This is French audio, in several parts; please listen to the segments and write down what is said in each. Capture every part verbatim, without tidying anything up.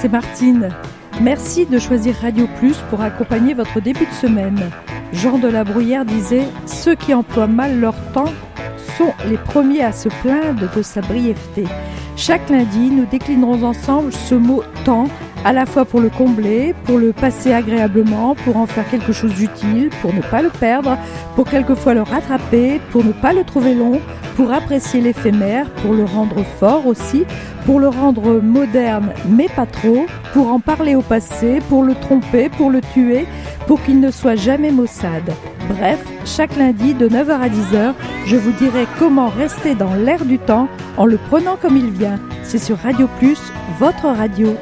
c'est Martine. Merci de choisir Radio Plus pour accompagner votre début de semaine. Jean de la Bruyère disait « Ceux qui emploient mal leur temps sont les premiers à se plaindre de sa brièveté ». Chaque lundi, nous déclinerons ensemble ce mot « temps », à la fois pour le combler, pour le passer agréablement, pour en faire quelque chose d'utile, pour ne pas le perdre, pour quelquefois le rattraper, pour ne pas le trouver long, pour apprécier l'éphémère, pour le rendre fort aussi, pour le rendre moderne mais pas trop, pour en parler au passé, pour le tromper, pour le tuer, pour qu'il ne soit jamais maussade. Bref, chaque lundi de neuf heures à dix heures, je vous dirai comment rester dans l'air du temps en le prenant comme il vient. C'est sur Radio Plus, votre radio.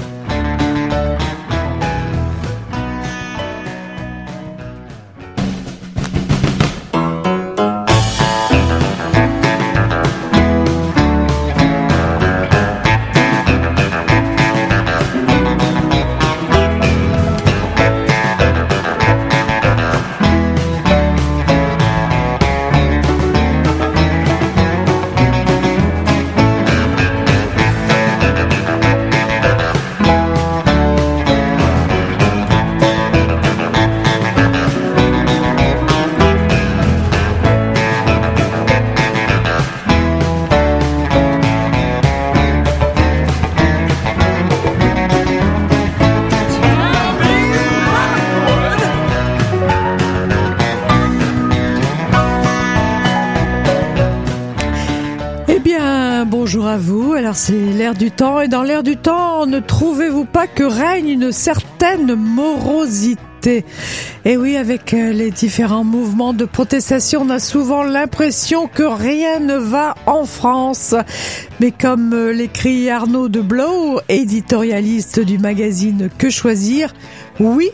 C'est l'air du temps, et dans l'air du temps, ne trouvez-vous pas que règne une certaine morosité? Et oui, avec les différents mouvements de protestation, on a souvent l'impression que rien ne va en France. Mais comme l'écrit Arnaud de Blow, éditorialiste du magazine Que Choisir, oui,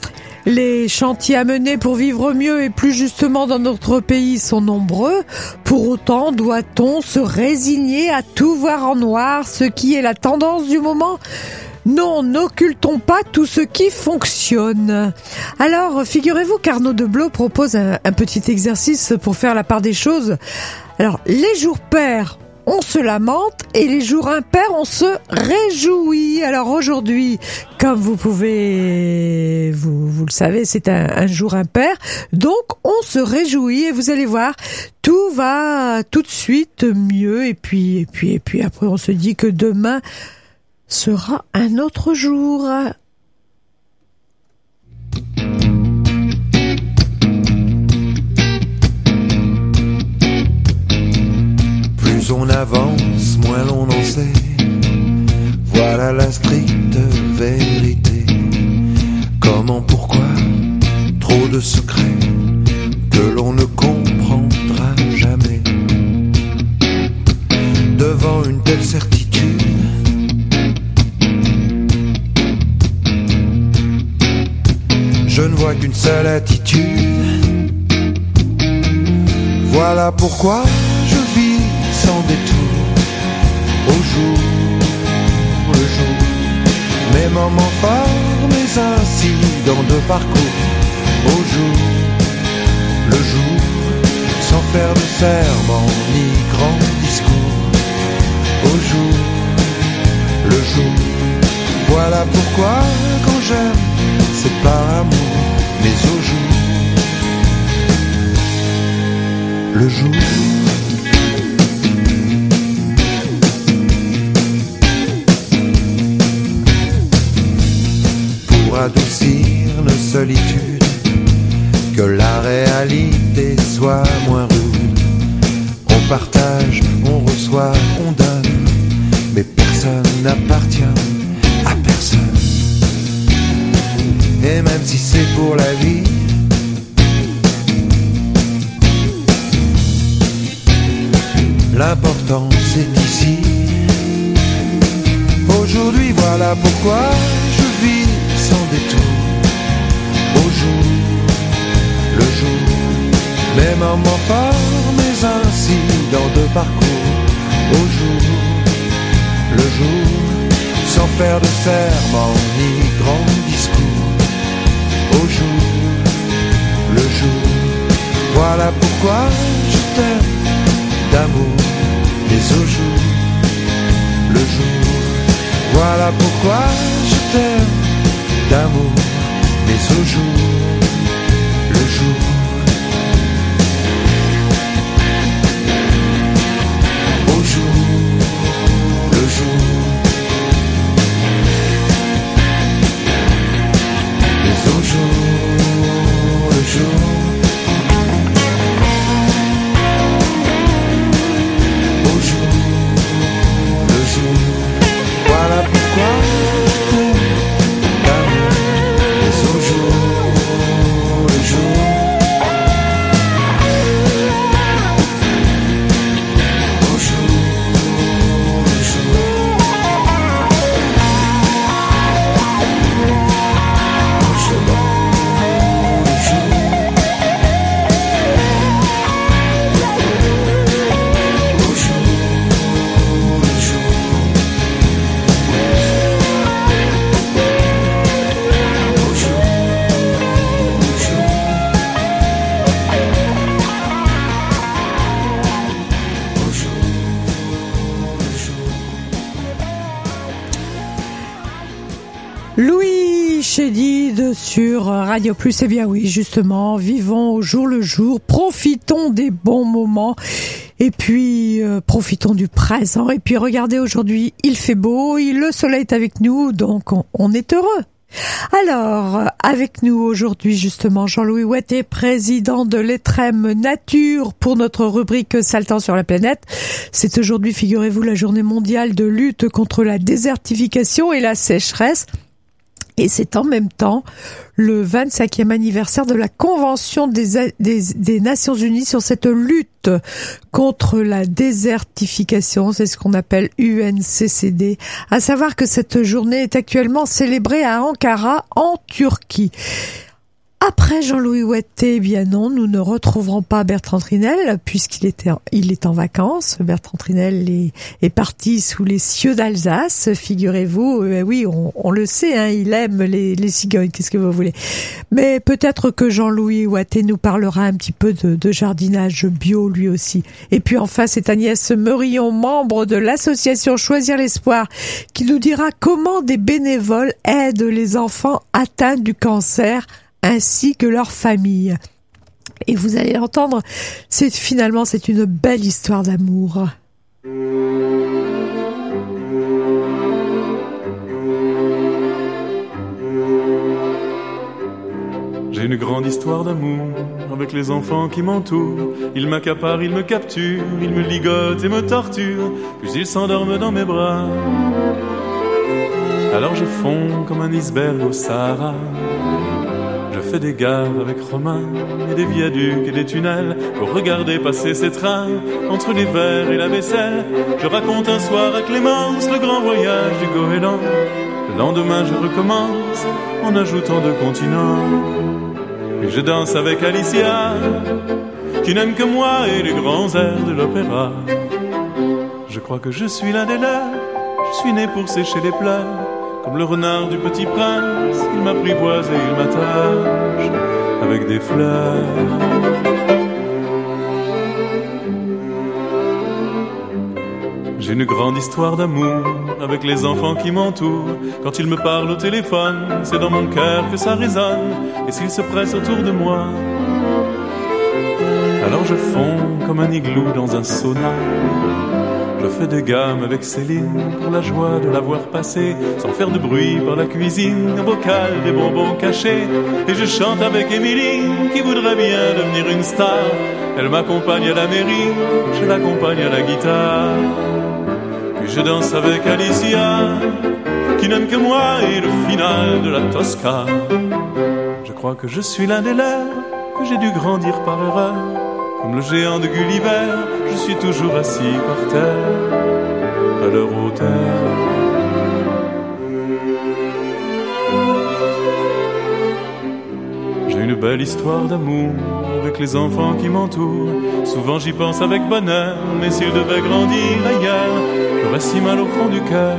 les chantiers à mener pour vivre mieux et plus justement dans notre pays sont nombreux. Pour autant, doit-on se résigner à tout voir en noir, ce qui est la tendance du moment ? Non, n'occultons pas tout ce qui fonctionne. Alors, figurez-vous qu'Arnaud de Blow propose un, un petit exercice pour faire la part des choses. Alors, les jours pairs, on se lamente, et les jours impairs, on se réjouit. Alors aujourd'hui, comme vous pouvez, vous, vous le savez, c'est un, un jour impair, donc on se réjouit, et vous allez voir, tout va tout de suite mieux, et puis, et puis, et puis après on se dit que demain sera un autre jour. Plus on avance, moins l'on en sait. Voilà la stricte vérité. Comment, pourquoi, trop de secrets que l'on ne comprendra jamais. Devant une telle certitude, je ne vois qu'une seule attitude. Voilà pourquoi je vis sans détour, au jour le jour, mes moments forts, mes incidents de parcours, au jour le jour, sans faire de serment ni grand discours, au jour le jour. Voilà pourquoi quand j'aime, c'est par amour, mais au jour le jour. Adoucir nos solitudes, que la réalité soit moins rude. On partage, on reçoit, on donne, mais personne n'appartient à personne. Et même si c'est pour la vie, l'important c'est ici. Aujourd'hui voilà pourquoi je vis sans détour, au jour le jour, mes moments forts, mes incidents de parcours, au jour le jour, sans faire de serment ni grand discours, au jour le jour. Voilà pourquoi je t'aime d'amour, mais au jour le jour. Voilà pourquoi je t'aime d'amour, mais au jour le jour. Au jour le jour. Mais au jour le jour. Au jour le jour. Voilà pourquoi je t'aime d'amour, mais au jour le jour. Au jour le jour. Au jour le jour. Au jour le jour. Louis Chédid sur Radio Plus. Eh bien oui, justement, vivons au jour le jour, profitons des bons moments et puis euh, profitons du présent. Et puis regardez, aujourd'hui, il fait beau, il, le soleil est avec nous, donc on, on est heureux. Alors, avec nous aujourd'hui justement Jean-Louis Ouettet, président de l'E T R E M Nature pour notre rubrique Saltant sur la planète. C'est aujourd'hui, figurez-vous, la journée mondiale de lutte contre la désertification et la sécheresse. Et c'est en même temps le vingt-cinquième anniversaire de la Convention des, des, des Nations Unies sur cette lutte contre la désertification. C'est ce qu'on appelle U N C C D. À savoir que cette journée est actuellement célébrée à Ankara, en Turquie. Après Jean-Louis Ouettet, eh bien non, nous ne retrouverons pas Bertrand Trinel, puisqu'il était, il est en vacances. Bertrand Trinel est, est parti sous les cieux d'Alsace, figurez-vous. Euh, oui, on, on le sait, hein, il aime les, les cigognes, qu'est-ce que vous voulez. Mais peut-être que Jean-Louis Ouettet nous parlera un petit peu de, de jardinage bio, lui aussi. Et puis enfin, c'est Agnès Meurillon, membre de l'association Choisir l'Espoir, qui nous dira comment des bénévoles aident les enfants atteints du cancer, ainsi que leur famille. Et vous allez l'entendre, c'est finalement c'est une belle histoire d'amour. J'ai une grande histoire d'amour avec les enfants qui m'entourent. Ils m'accaparent, ils me capturent, ils me ligotent et me torturent, puis ils s'endorment dans mes bras. Alors je fonds comme un iceberg au Sahara. Je fais des gares avec Romain et des viaducs et des tunnels pour regarder passer ces trains entre les verres et la vaisselle. Je raconte un soir à Clémence le grand voyage du goéland. Le lendemain je recommence en ajoutant deux continents. Et je danse avec Alicia qui n'aime que moi et les grands airs de l'opéra. Je crois que je suis l'un des leurs, je suis né pour sécher les pleurs. Comme le renard du Petit Prince, il m'apprivoise et il m'attache avec des fleurs. J'ai une grande histoire d'amour avec les enfants qui m'entourent. Quand ils me parlent au téléphone, c'est dans mon cœur que ça résonne. Et s'ils se pressent autour de moi, alors je fonds comme un igloo dans un sauna. Je fais des gammes avec Céline pour la joie de la voir passer, sans faire de bruit par la cuisine, un bocal, des bonbons cachés. Et je chante avec Émilie qui voudrait bien devenir une star. Elle m'accompagne à la mairie, je l'accompagne à la guitare. Puis je danse avec Alicia qui n'aime que moi et le final de la Tosca. Je crois que je suis l'un des leurs, que j'ai dû grandir par erreur. Comme le géant de Gulliver, je suis toujours assis par terre, à leur hauteur. J'ai une belle histoire d'amour avec les enfants qui m'entourent. Souvent j'y pense avec bonheur, mais s'ils devaient grandir ailleurs, j'aurais si mal au fond du cœur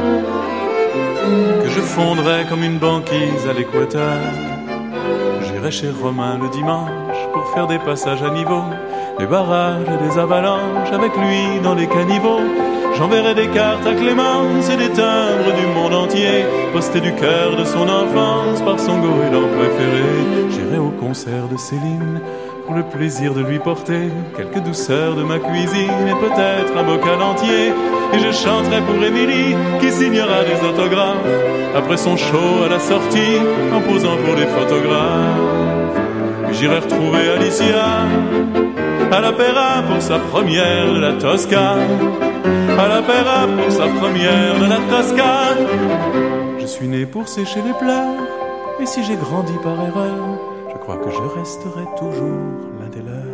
que je fondrais comme une banquise à l'équateur. J'irai chez Romain le dimanche pour faire des passages à niveau, des barrages et des avalanches avec lui dans les caniveaux. J'enverrai des cartes à Clémence et des timbres du monde entier, postés du cœur de son enfance par son goéland préféré. J'irai au concert de Céline pour le plaisir de lui porter quelques douceurs de ma cuisine et peut-être un bocal entier. Et je chanterai pour Émilie qui signera des autographes après son show à la sortie en posant pour les photographes. Puis j'irai retrouver Alicia à l'Opéra pour sa première de la Toscane, à l'Opéra pour sa première de la Toscane. Je suis né pour sécher les pleurs, et si j'ai grandi par erreur, je crois que je resterai toujours l'un des leurs.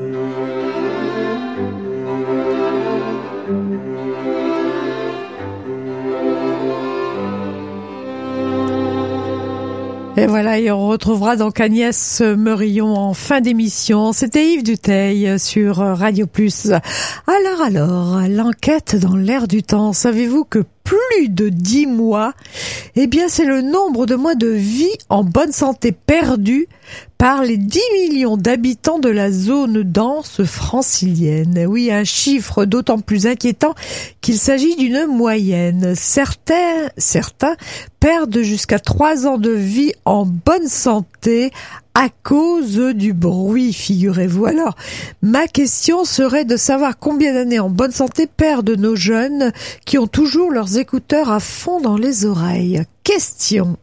Et voilà, et on retrouvera donc Agnès Meurillon en fin d'émission. C'était Yves Duteil sur Radio Plus. Alors, alors, l'enquête dans l'air du temps. Savez-vous que plus de dix mois, eh bien, c'est le nombre de mois de vie en bonne santé perdus par les dix millions d'habitants de la zone dense francilienne. Oui, un chiffre d'autant plus inquiétant qu'il s'agit d'une moyenne. Certains, certains perdent jusqu'à trois ans de vie en bonne santé à cause du bruit, figurez-vous. Alors, ma question serait de savoir combien d'années en bonne santé perdent nos jeunes qui ont toujours leurs écouteurs à fond dans les oreilles. Question.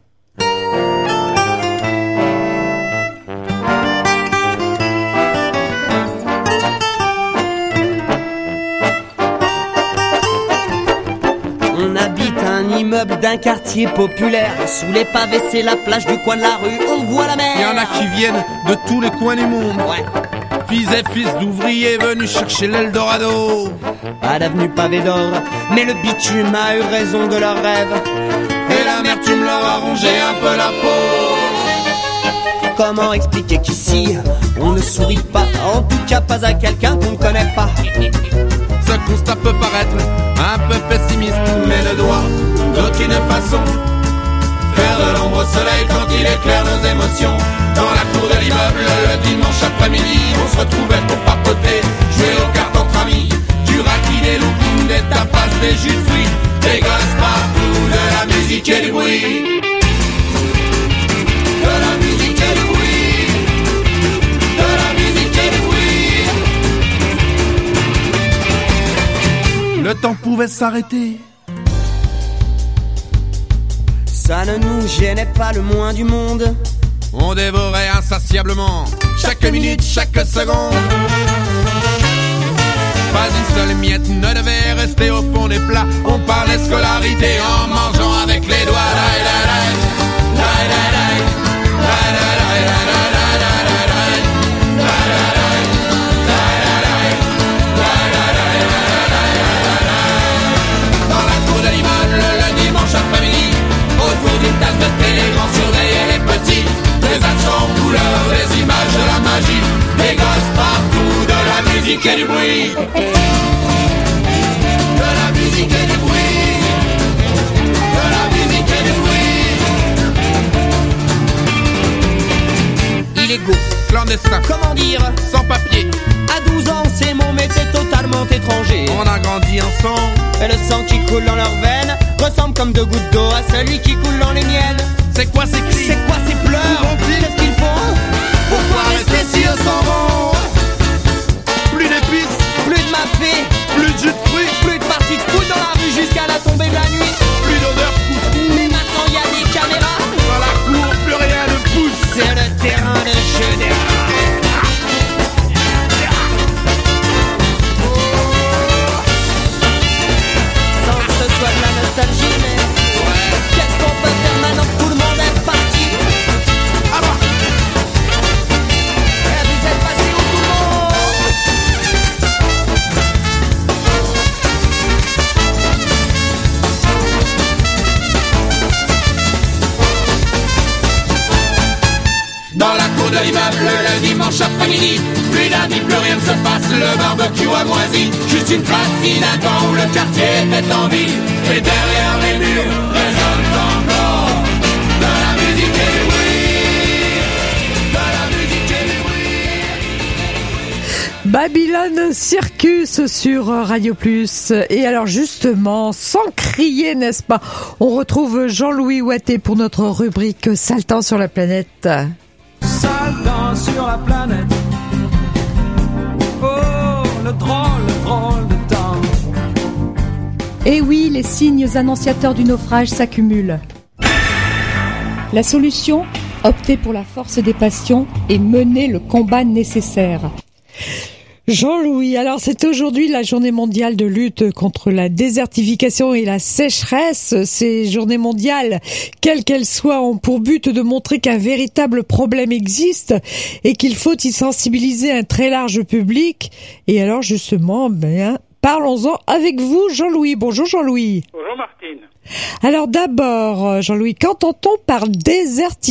On habite un immeuble d'un quartier populaire. Sous les pavés, c'est la plage du coin de la rue. On voit la mer. Il y en a qui viennent de tous les coins du monde. Ouais. Fils et fils d'ouvriers venus chercher l'Eldorado. Pas d'avenue pavé d'or, mais le bitume a eu raison de leurs rêves. Et l'amertume leur a rongé un peu la peau. Comment expliquer qu'ici, on ne sourit pas, en tout cas pas à quelqu'un qu'on ne connaît pas. Ce constat peut paraître un peu pessimiste, mais ne doit d'aucune façon faire de l'ombre au soleil quand il éclaire nos émotions. Dans la cour de l'immeuble, le dimanche après-midi, on se retrouvait pour papoter, jouer aux cartes entre amis, du raki, des loukoums, des tapas, des jus de fruits, des gosses partout, de la musique et du bruit. De la musique et du bruit. De la musique et du bruit. Le temps pouvait s'arrêter. Ça ne nous gênait pas le moins du monde. On dévorait insatiablement chaque minute, chaque seconde. Pas une seule miette ne devait rester au fond des plats. On parlait scolarité en mangeant avec les doigts. Dans la cour de l'immeuble, le dimanche après-midi, autour d'une tasse de thé, les grands surveillaient les petits. Des accents en couleur, des images de la magie, des gosses partout, de la musique et du bruit. De la musique et du bruit. De la musique et du bruit. Illégaux, Clandestin, comment dire, sans papier. à douze ans, ces mots m'étaient totalement étrangers. On a grandi ensemble. Et le sang qui coule dans leurs veines ressemble comme deux gouttes d'eau à celui qui coule dans les miennes. C'est quoi ces cris? C'est quoi ces pleurs? Qu'est-ce qu'ils font? Pourquoi rester si eux s'en vont? Plus d'épices, Plus de mafé, plus de jus de fruits, plus de parties de foot dans la rue jusqu'à la tombée de la nuit. plus d'odeur foufou. Mais maintenant y a des caméras. Dans la cour, plus rien ne pousse. C'est le terrain de jeu des rats. Sans que ce soit de la nostalgie, mais qu'est-ce qu'on peut faire maintenant que tout le monde est parti? Ah bah, Eh, vous êtes passé où tout le monde? dans la cour de l'immeuble, le dimanche après-midi, plus lundi, plus rien ne se passe, le barbecue a moisi, juste une bassine, un temps où le quartier était en ville, et derrière les murs résonne encore de la musique et du bruit, de la musique et du bruit. Bad Babylone Circus sur Radio Plus. Et alors justement, sans crier, n'est-ce pas, on retrouve Jean-Louis Watté pour notre rubrique Saltan sur la planète. Saltan sur la planète. Oh, le drôle, le drôle de temps. Et oui, les signes annonciateurs du naufrage s'accumulent. La solution ? Opter pour la force des passions et mener le combat nécessaire. Jean-Louis, alors c'est aujourd'hui la journée mondiale de lutte contre la désertification et la sécheresse. Ces journées mondiales, quelles qu'elles soient, ont pour but de montrer qu'un véritable problème existe et qu'il faut y sensibiliser un très large public. Et alors justement, ben, parlons-en avec vous, Jean-Louis. Bonjour Jean-Louis. Bonjour Martine. Alors d'abord, Jean-Louis, qu'entend-on par désertification ?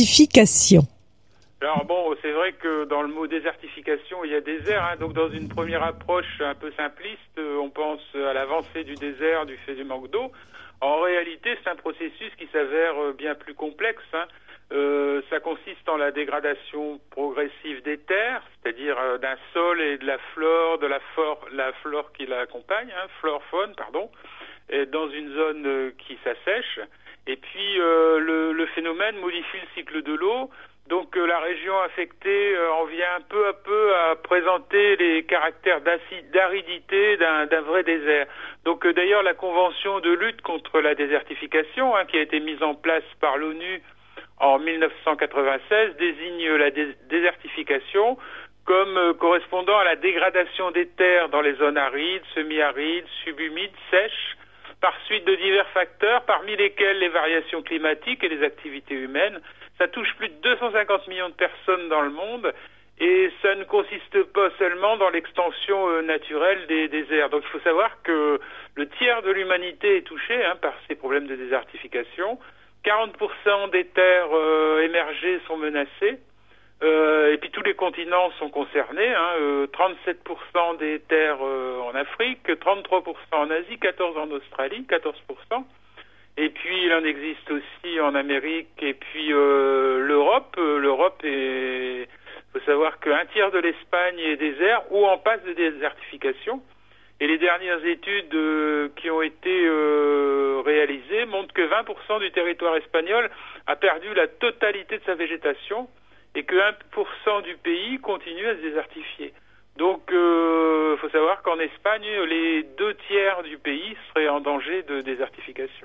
Alors bon, c'est vrai que dans le mot désertification, il y a désert. Hein, donc dans une première approche un peu simpliste, on pense à l'avancée du désert du fait du manque d'eau. En réalité, c'est un processus qui s'avère bien plus complexe. Hein. Euh, ça consiste en la dégradation progressive des terres, c'est-à-dire euh, d'un sol et de la flore, de la, flore, la flore qui l'accompagne, hein, flore-faune, pardon, et dans une zone euh, qui s'assèche. Et puis euh, le, le phénomène modifie le cycle de l'eau. Donc euh, la région affectée euh, en vient peu à peu à présenter les caractères d'aridité d'un, d'un vrai désert. Donc euh, d'ailleurs la convention de lutte contre la désertification, hein, qui a été mise en place par l'ONU en dix-neuf cent quatre-vingt-seize, désigne la dé- désertification comme euh, correspondant à la dégradation des terres dans les zones arides, semi-arides, subhumides, sèches, par suite de divers facteurs, parmi lesquels les variations climatiques et les activités humaines. Ça touche plus de deux cent cinquante millions de personnes dans le monde et ça ne consiste pas seulement dans l'extension euh, naturelle des déserts. Donc il faut savoir que le tiers de l'humanité est touché hein, par ces problèmes de désertification. quarante pour cent des terres euh, émergées sont menacées euh, et puis tous les continents sont concernés. Hein, euh, trente-sept pour cent des terres euh, en Afrique, trente-trois pour cent en Asie, quatorze pour cent en Australie, quatorze pour cent. Et puis il en existe aussi en Amérique et puis euh, l'Europe. Euh, L'Europe est, faut savoir qu'un tiers de l'Espagne est désert ou en passe de désertification. Et les dernières études euh, qui ont été euh, réalisées montrent que vingt pour cent du territoire espagnol a perdu la totalité de sa végétation et que un pour cent du pays continue à se désertifier. Donc il euh, faut savoir qu'en Espagne, les deux tiers du pays seraient en danger de désertification.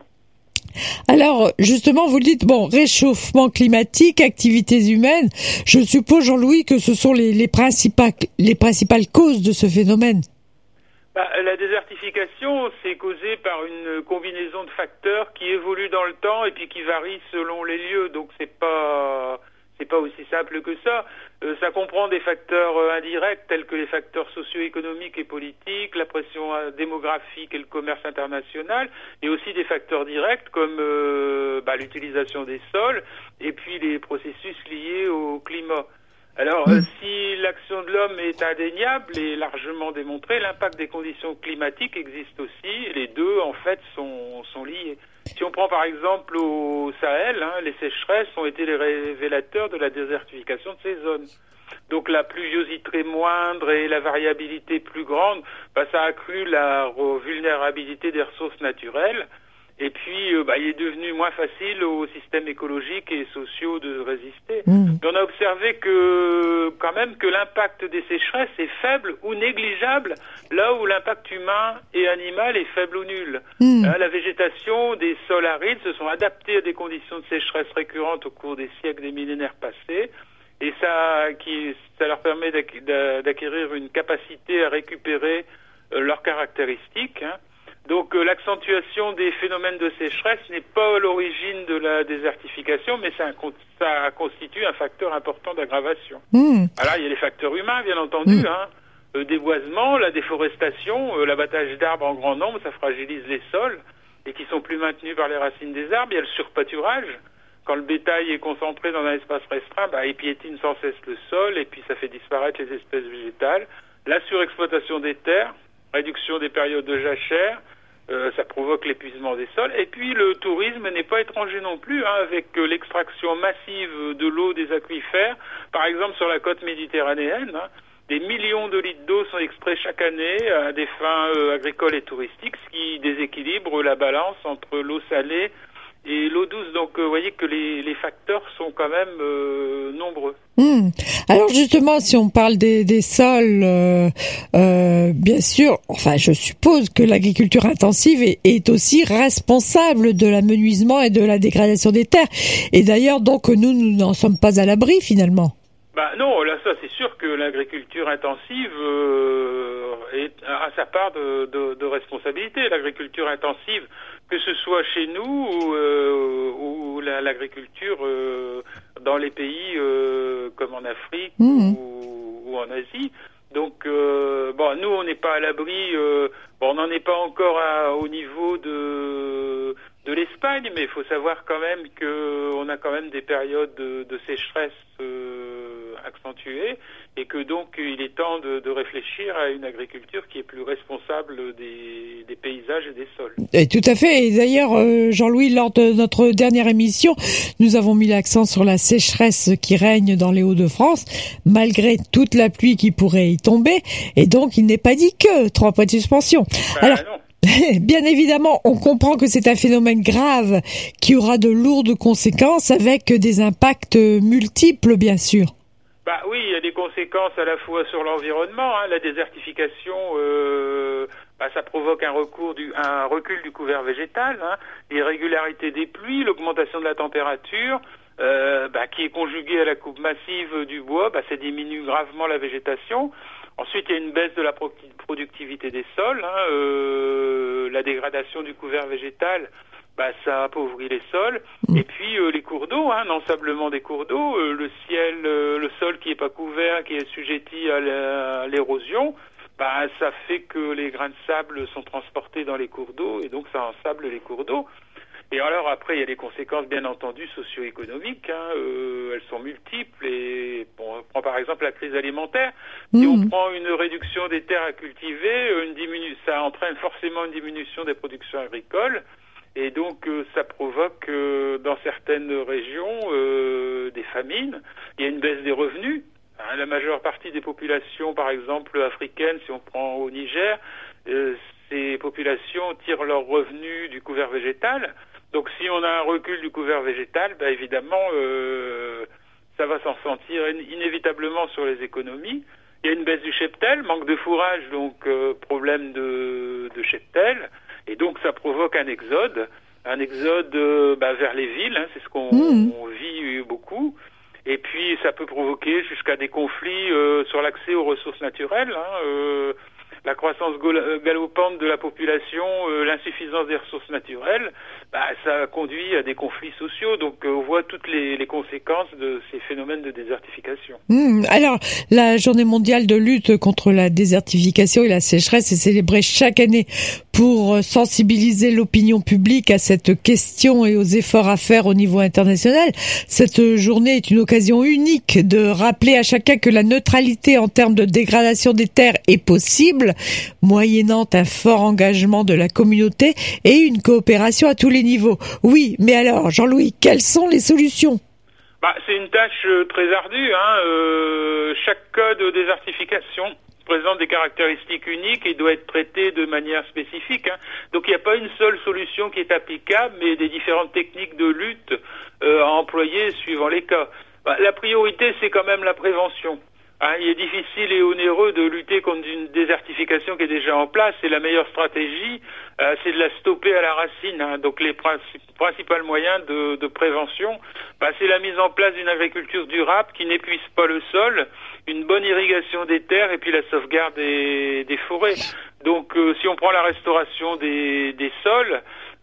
Alors, justement, vous le dites, bon, réchauffement climatique, activités humaines, je suppose, Jean-Louis, que ce sont les, les, principales, les principales causes de ce phénomène. Bah, la désertification, c'est causé par une combinaison de facteurs qui évoluent dans le temps et puis qui varient selon les lieux, donc c'est pas... c'est pas aussi simple que ça. Euh, ça comprend des facteurs euh, indirects tels que les facteurs socio-économiques et politiques, la pression euh, démographique et le commerce international, et aussi des facteurs directs comme euh, bah, l'utilisation des sols et puis les processus liés au climat. Alors, euh, si l'action de l'homme est indéniable et largement démontrée, l'impact des conditions climatiques existe aussi, et les deux, en fait, sont, sont liés. Si on prend par exemple au Sahel, hein, les sécheresses ont été les révélateurs de la désertification de ces zones. Donc la pluviosité moindre et la variabilité plus grande, bah, ça a accru la vulnérabilité des ressources naturelles. Et puis, euh, bah, il est devenu moins facile aux systèmes écologiques et sociaux de résister. Mmh. On a observé que, quand même, que l'impact des sécheresses est faible ou négligeable, là où l'impact humain et animal est faible ou nul. Mmh. Hein, la végétation des sols arides se sont adaptés à des conditions de sécheresse récurrentes au cours des siècles, des millénaires passés, et ça, qui, ça leur permet d'acquérir une capacité à récupérer euh, leurs caractéristiques, hein. Donc euh, l'accentuation des phénomènes de sécheresse n'est pas à l'origine de la désertification, mais ça, ça constitue un facteur important d'aggravation. Mmh. Alors il y a les facteurs humains, bien entendu, mmh. hein. Le déboisement, la déforestation, euh, l'abattage d'arbres en grand nombre, ça fragilise les sols et qui sont plus maintenus par les racines des arbres. Il y a le surpâturage. Quand le bétail est concentré dans un espace restreint, bah, il piétine sans cesse le sol et puis ça fait disparaître les espèces végétales. La surexploitation des terres, réduction des périodes de jachère, Euh, ça provoque l'épuisement des sols. Et puis le tourisme n'est pas étranger non plus, hein, avec euh, l'extraction massive de l'eau des aquifères, par exemple sur la côte méditerranéenne. Hein. des millions de litres d'eau sont extraits chaque année à des fins euh, agricoles et touristiques, ce qui déséquilibre la balance entre l'eau salée et l'eau douce. Donc, euh, vous voyez que les, les facteurs sont quand même euh, nombreux. Mmh. Alors justement, si on parle des, des sols, euh, euh, bien sûr, enfin, je suppose que l'agriculture intensive est, est aussi responsable de l'amenuisement et de la dégradation des terres. Et d'ailleurs, donc, nous, nous n'en sommes pas à l'abri, finalement. Bah non, là, ça, c'est sûr que l'agriculture intensive euh, est, a sa part de, de, de responsabilité. L'agriculture intensive, que ce soit chez nous ou, euh, ou la, l'agriculture euh, dans les pays euh, comme en Afrique mmh. ou, ou en Asie. Donc, euh, bon, nous, on n'est pas à l'abri. Euh, bon, on n'en est pas encore à, au niveau de de l'Espagne, mais il faut savoir quand même que on a quand même des périodes de, de sécheresse euh, accentuées et que donc il est temps de, de réfléchir à une agriculture qui est plus responsable des, des paysages et des sols. Et tout à fait. Et d'ailleurs, euh, Jean-Louis, lors de notre dernière émission, nous avons mis l'accent sur la sécheresse qui règne dans les Hauts-de-France, malgré toute la pluie qui pourrait y tomber. Et donc, il n'est pas dit que trois points de suspension. Ben, Alors. Non. Bien évidemment, on comprend que c'est un phénomène grave qui aura de lourdes conséquences avec des impacts multiples, bien sûr. Bah oui, il y a des conséquences à la fois sur l'environnement. Hein. La désertification, euh, bah, ça provoque un, recours du, un recul du couvert végétal, hein. L'irrégularité des pluies, l'augmentation de la température, euh, bah, qui est conjuguée à la coupe massive du bois, bah, ça diminue gravement la végétation. Ensuite, il y a une baisse de la pro- productivité des sols, hein, euh, la dégradation du couvert végétal, bah, ça appauvrit les sols. Et puis euh, les cours d'eau, hein, l'ensablement des cours d'eau, euh, le ciel, euh, le sol qui est pas couvert, qui est assujetti à, la, à l'érosion, bah, ça fait que les grains de sable sont transportés dans les cours d'eau et donc ça ensable les cours d'eau. Et alors après, il y a des conséquences bien entendu socio-économiques, hein, euh, elles sont multiples et bon, on prend par exemple la crise alimentaire. Si mmh. on prend une réduction des terres à cultiver, une diminu- ça entraîne forcément une diminution des productions agricoles et donc euh, ça provoque euh, dans certaines régions euh, des famines. Il y a une baisse des revenus. Hein, la majeure partie des populations, par exemple africaines, si on prend au Niger, euh, ces populations tirent leurs revenus du couvert végétal. Donc si on a un recul du couvert végétal, bah évidemment, euh, ça va s'en sentir inévitablement sur les économies. Il y a une baisse du cheptel, manque de fourrage, donc euh, problème de, de cheptel, et donc ça provoque un exode, un exode euh, bah, vers les villes, hein, c'est ce qu'on mmh. on vit beaucoup. Et puis ça peut provoquer jusqu'à des conflits euh, sur l'accès aux ressources naturelles, hein, euh, la croissance galopante de la population, euh, l'insuffisance des ressources naturelles, bah, ça conduit à des conflits sociaux. Donc euh, on voit toutes les, les conséquences de ces phénomènes de désertification. Mmh, alors, la journée mondiale de lutte contre la désertification et la sécheresse est célébrée chaque année pour sensibiliser l'opinion publique à cette question et aux efforts à faire au niveau international. Cette journée est une occasion unique de rappeler à chacun que la neutralité en termes de dégradation des terres est possible, moyennant un fort engagement de la communauté et une coopération à tous les niveaux. Oui, mais alors, Jean-Louis, quelles sont les solutions ? Bah, c'est une tâche euh, très ardue. Hein. Euh, chaque cas de désertification présente des caractéristiques uniques et doit être traité de manière spécifique. Hein. Donc il n'y a pas une seule solution qui est applicable, mais des différentes techniques de lutte euh, à employer suivant les cas. Bah, la priorité, c'est quand même la prévention. Hein, il est difficile et onéreux de lutter contre une désertification qui est déjà en place et la meilleure stratégie, euh, c'est de la stopper à la racine. Hein. Donc les princi- principaux moyens de, de prévention, bah, c'est la mise en place d'une agriculture durable qui n'épuise pas le sol, une bonne irrigation des terres et puis la sauvegarde des, des forêts. Donc euh, si on prend la restauration des, des sols,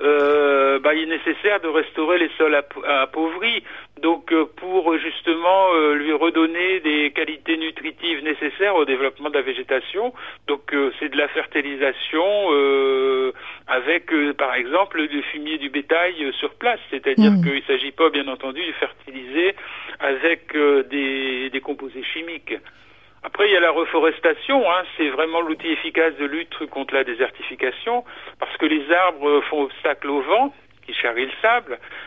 euh, bah, il est nécessaire de restaurer les sols appauvris. Donc euh, pour justement euh, lui redonner des qualités nutritives nécessaires au développement de la végétation. Donc euh, c'est de la fertilisation euh, avec euh, par exemple le fumier du bétail euh, sur place. C'est-à-dire mmh. qu'il ne s'agit pas bien entendu de fertiliser avec euh, des, des composés chimiques. Après, il y a la reforestation, hein, c'est vraiment l'outil efficace de lutte contre la désertification, parce que les arbres font obstacle au vent, qui charrie le sable.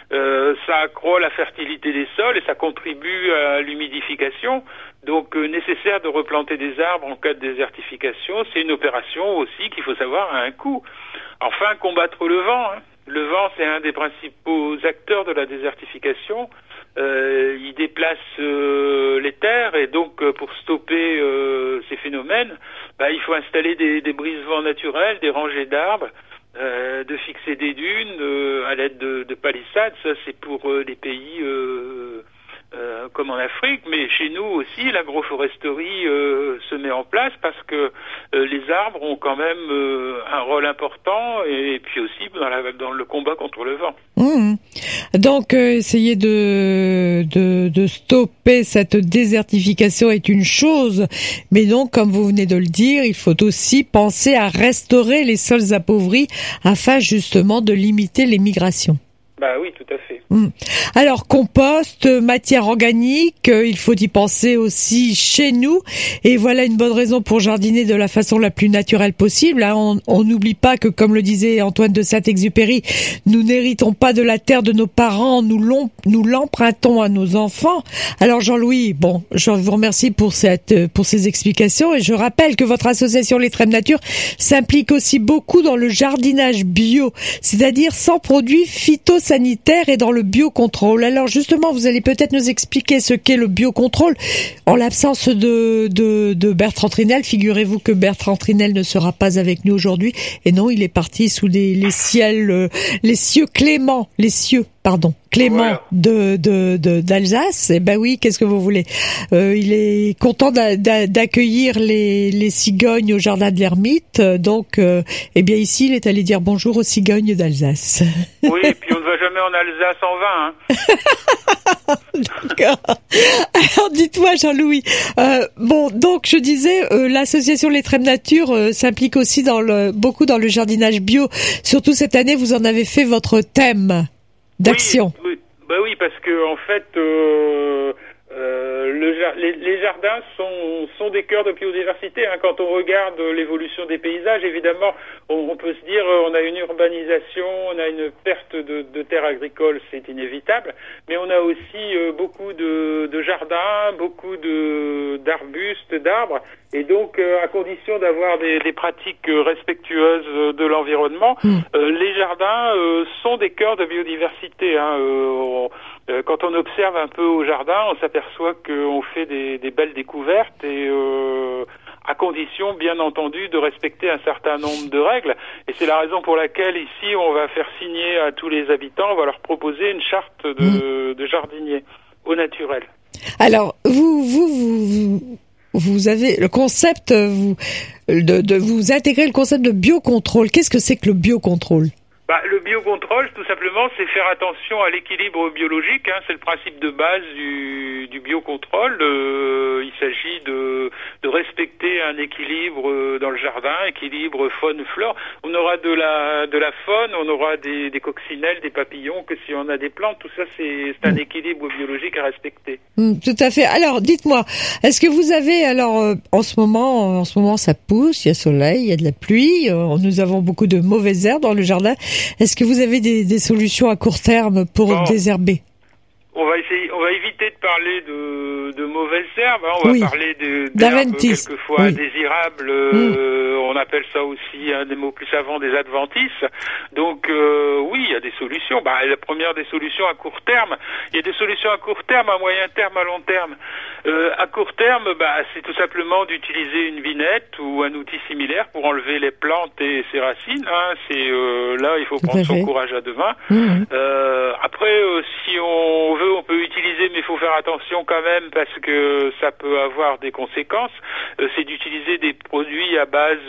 euh, ça accroît la fertilité des sols et ça contribue à l'humidification. Donc euh, nécessaire de replanter des arbres en cas de désertification, c'est une opération aussi qu'il faut savoir a un coût. Enfin, combattre le vent. Hein. Le vent, c'est un des principaux acteurs de la désertification. Euh, il déplace euh, les terres et donc euh, pour stopper euh, ces phénomènes, bah, il faut installer des, des brise-vents naturels, des rangées d'arbres, euh, de fixer des dunes euh, à l'aide de, de palissades. Ça, c'est pour euh, les pays euh, euh, comme en Afrique, mais chez nous aussi, l'agroforesterie euh, se met en place parce que euh, les arbres ont quand même euh, un rôle important et, et puis aussi dans, la, dans le combat contre le vent. Mmh. Donc, euh, essayer de, de de stopper cette désertification est une chose, mais donc, comme vous venez de le dire, il faut aussi penser à restaurer les sols appauvris afin justement de limiter les migrations. Bah oui, tout à fait. Mmh. Alors, compost, matière organique, euh, il faut y penser aussi chez nous. Et voilà une bonne raison pour jardiner de la façon la plus naturelle possible. Hein. On n'oublie pas que, comme le disait Antoine de Saint-Exupéry, nous n'héritons pas de la terre de nos parents, nous, l'on, nous l'empruntons à nos enfants. Alors, Jean-Louis, bon, je vous remercie pour cette, pour ces explications. Et je rappelle que votre association Les Trèmes Nature s'implique aussi beaucoup dans le jardinage bio, c'est-à-dire sans produits phytosanitaires sanitaire et dans le biocontrôle. Alors justement, vous allez peut-être nous expliquer ce qu'est le biocontrôle. En l'absence de, de, de Bertrand Trinel, figurez-vous que Bertrand Trinel ne sera pas avec nous aujourd'hui. Et non, il est parti sous les, les ciels, euh, les cieux cléments, les cieux, pardon, cléments voilà. de, de, de, d'Alsace. Eh ben oui, qu'est-ce que vous voulez. Euh, il est content d'a, d'a, d'accueillir les, les cigognes au jardin de l'Ermite. Donc, euh, eh bien ici, il est allé dire bonjour aux cigognes d'Alsace. Oui, et puis on ne va jamais en Alsace en vain. Hein. D'accord. Alors, dites-moi, Jean-Louis. Euh, bon, donc je disais, euh, l'association Les Trèmes Nature euh, s'implique aussi dans le beaucoup dans le jardinage bio. Surtout cette année, vous en avez fait votre thème d'action. Oui, oui. Bah oui, parce que en fait, euh, euh, le, les, les jardins sont, sont des cœurs de biodiversité. Hein. Quand on regarde l'évolution des paysages, évidemment, on, on peut se dire on a une urbanisation, on a une perte de, de terres agricoles, c'est inévitable. Mais on a aussi euh, beaucoup de, de jardins, beaucoup de d'arbustes, d'arbres. Et donc, euh, à condition d'avoir des, des pratiques respectueuses de l'environnement, mmh. euh, les jardins euh, sont des cœurs de biodiversité. Hein. Euh, on, euh, quand on observe un peu au jardin, on s'aperçoit qu'on fait des, des belles découvertes et euh, à condition, bien entendu, de respecter un certain nombre de règles. Et c'est la raison pour laquelle ici, on va faire signer à tous les habitants, on va leur proposer une charte de, mmh. de jardinier au naturel. Alors, vous, vous, vous, vous... Vous avez le concept, vous, de, de vous intégrer le concept de biocontrôle. Qu'est-ce que c'est que le biocontrôle ? Bah, le biocontrôle, tout simplement, c'est faire attention à l'équilibre biologique. Hein, c'est le principe de base du, du biocontrôle. Euh, il s'agit de, de respecter un équilibre dans le jardin, équilibre faune-flore. On aura de la, de la faune, on aura des, des coccinelles, des papillons, que si on a des plantes, tout ça, c'est, c'est un équilibre biologique à respecter. Mmh, tout à fait. Alors, dites-moi, est-ce que vous avez, alors, euh, en ce moment, en ce moment, ça pousse, il y a soleil, il y a de la pluie, euh, nous avons beaucoup de mauvaises herbes dans le jardin. Est-ce que vous avez des, des solutions à court terme pour bon, désherber ? On va essayer, on va éviter de parler de, de mauvaises herbes. Hein. On oui. va parler de, d'herbes quelquefois oui. indésirables. Euh, mmh. On appelle ça aussi un des mots plus savants des adventices. Donc euh, oui, il y a des solutions. Bah, la première des solutions à court terme. Il y a des solutions à court terme, à moyen terme, à long terme. Euh, à court terme, bah, c'est tout simplement d'utiliser une vinette ou un outil similaire pour enlever les plantes et ses racines. Hein. C'est euh, là, il faut prendre son courage à deux mains. Mmh. Euh, après, euh, si on veut, on peut utiliser, mais il faut faire attention quand même parce que ça peut avoir des conséquences. Euh, c'est d'utiliser des produits à base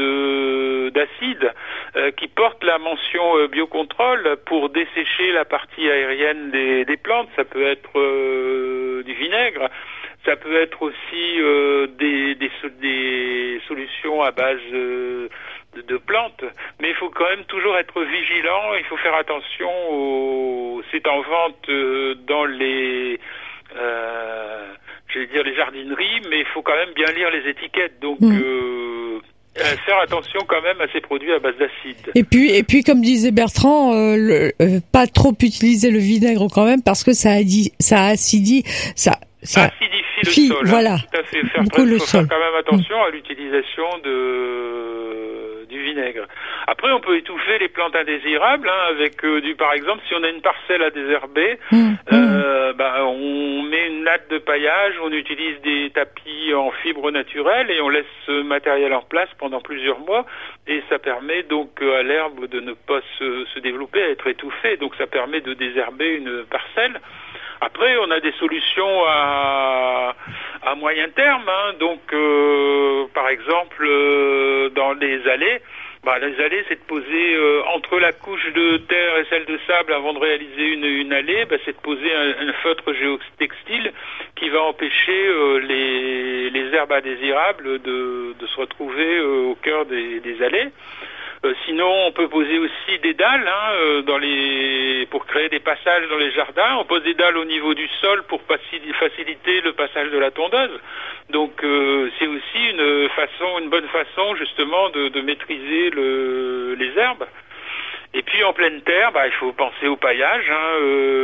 de d'acide euh, qui portent la mention euh, biocontrôle pour dessécher la partie aérienne des, des plantes. Ça peut être euh, du vinaigre. Ça peut être aussi euh, des, des, des solutions à base euh, de, de plantes, mais il faut quand même toujours être vigilant. Il faut faire attention aux... C'est en vente euh, dans les, euh, je vais dire les jardineries, mais il faut quand même bien lire les étiquettes. Donc, mmh. euh, Euh, faire attention quand même à ces produits à base d'acide. Et puis, et puis, comme disait Bertrand, euh, le, euh, pas trop utiliser le vinaigre quand même parce que ça adi- ça acidifie, ça, ça acidifie le Fie, sol. voilà. Hein, tout à fait. Faire, Beaucoup très, le faut sol. faire quand même attention mmh. à l'utilisation de du vinaigre. Après, on peut étouffer les plantes indésirables hein, avec euh, du, par exemple, si on a une parcelle à désherber, mmh. euh, bah, on met une natte de paillage, on utilise des tapis en fibre naturelle et on laisse ce matériel en place pendant plusieurs mois et ça permet donc euh, à l'herbe de ne pas se, se développer, à être étouffée. Donc ça permet de désherber une parcelle. Après, on a des solutions à, à moyen terme. Hein. Donc, euh, par exemple, euh, dans les allées, bah, les allées, c'est de poser euh, entre la couche de terre et celle de sable avant de réaliser une, une allée, bah, c'est de poser un, un feutre géotextile qui va empêcher euh, les, les herbes indésirables de, de se retrouver euh, au cœur des, des allées. Euh, sinon, on peut poser aussi des dalles hein, euh, dans les pour créer des passages dans les jardins. On pose des dalles au niveau du sol pour faciliter le passage de la tondeuse. Donc, euh, c'est aussi une façon, une bonne façon justement de, de maîtriser le, les herbes. Et puis en pleine terre, bah, il faut penser au paillage. Hein,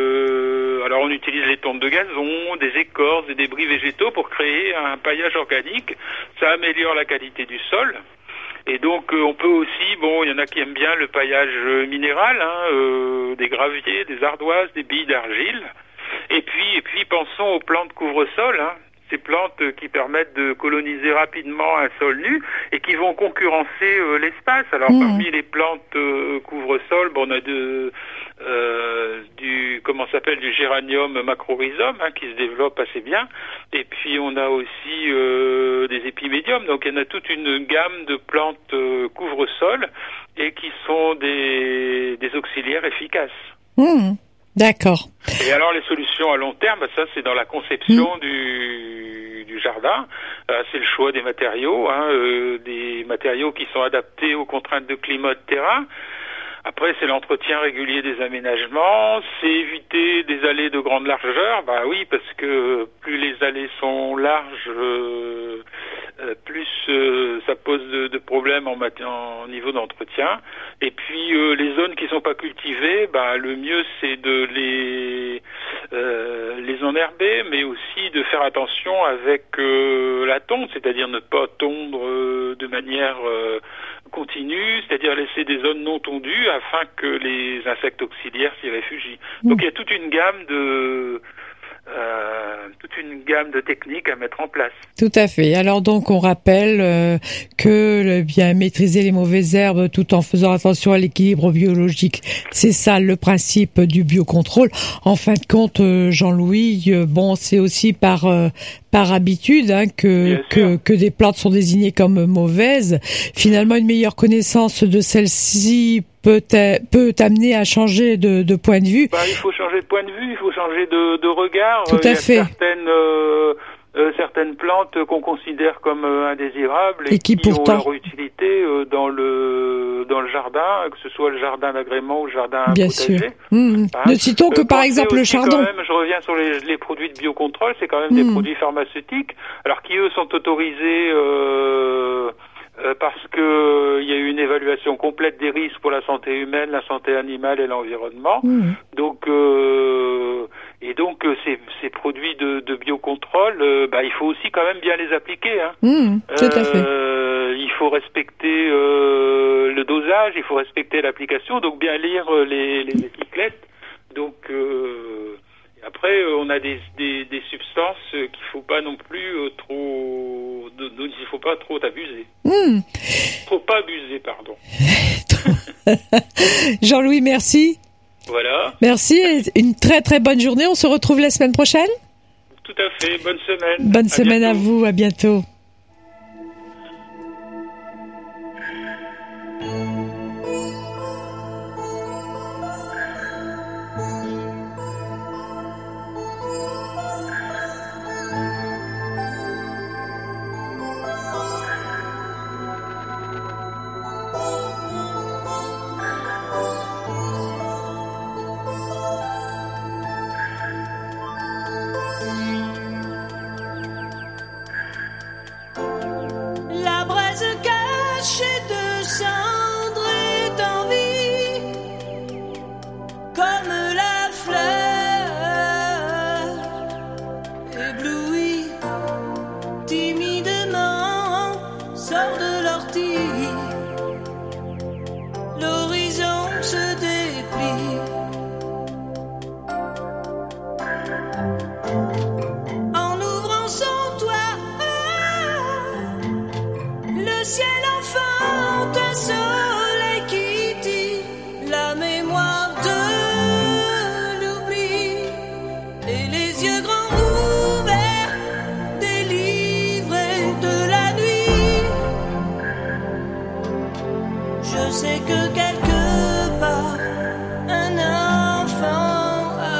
euh, alors on utilise les tontes de gazon, des écorces, des débris végétaux pour créer un paillage organique. Ça améliore la qualité du sol. Et donc euh, on peut aussi, bon, il y en a qui aiment bien le paillage euh, minéral, hein, euh, des graviers, des ardoises, des billes d'argile. Et puis, et puis pensons aux plantes couvre-sol, hein, ces plantes euh, qui permettent de coloniser rapidement un sol nu et qui vont concurrencer euh, l'espace. Alors mmh. parmi les plantes euh, couvre-sol, bon, on a de, euh, du, comment ça s'appelle, du géranium macrorhizome hein, qui se développe assez bien. Et puis on a aussi euh, des épimédiums. Donc il y en a toute une gamme de plantes euh, couvre-sol et qui sont des, des auxiliaires efficaces. Mmh. D'accord. Et alors les solutions à long terme, ça c'est dans la conception mmh. du, du jardin. Euh, c'est le choix des matériaux, hein, euh, des matériaux qui sont adaptés aux contraintes de climat de terrain. Après, c'est l'entretien régulier des aménagements, c'est éviter des allées de grande largeur, bah oui, parce que plus les allées sont larges, euh, euh, plus euh, ça pose de, de problèmes en, mat- en niveau d'entretien. Et puis euh, les zones qui sont pas cultivées, bah le mieux c'est de les euh, les enherber, mais aussi de faire attention avec euh, la tonte, c'est-à-dire ne pas tondre euh, de manière euh, continue, c'est-à-dire laisser des zones non tondues afin que les insectes auxiliaires s'y réfugient. Donc il y a toute une gamme de euh, toute une gamme de techniques à mettre en place. Tout à fait. Alors donc on rappelle euh, que le, bien maîtriser les mauvaises herbes tout en faisant attention à l'équilibre biologique, c'est ça le principe du biocontrôle. En fin de compte, euh, Jean-Louis, euh, bon, c'est aussi par euh, par habitude hein, que que, que des plantes sont désignées comme mauvaises. Finalement, une meilleure connaissance de celles-ci peut peut amener à changer de, de point de vue. Bah, il faut changer de point de vue, il faut changer de, de regard. Tout à il y a fait. Certaines, euh, euh, certaines plantes qu'on considère comme euh, indésirables et, et qui, qui pourtant... ont leur utilité euh, dans le dans le jardin, que ce soit le jardin d'agrément ou le jardin Bien potager. sûr. Mmh. Hein. Ne citons que euh, par exemple le chardon. Quand même, je reviens sur les, les produits de biocontrôle, c'est quand même mmh. des produits pharmaceutiques, alors qui eux sont autorisés. Euh, Euh, parce que il y a eu une évaluation complète des risques pour la santé humaine, la santé animale et l'environnement. Mmh. Donc euh, et donc euh, ces, ces produits de, de biocontrôle, euh, bah, il faut aussi quand même bien les appliquer. Hein. Mmh, tout à fait. Euh, il faut respecter euh, le dosage, il faut respecter l'application, donc bien lire les, les étiquettes. Donc euh, après, on a des, des, des substances qu'il faut pas non plus euh, trop, dont il faut pas trop abuser. Mmh. Trop pas abuser, pardon. Jean-Louis, merci. Voilà. Merci et une très très bonne journée. On se retrouve la semaine prochaine. Tout à fait. Bonne semaine. Bonne à semaine bientôt. à vous. À bientôt.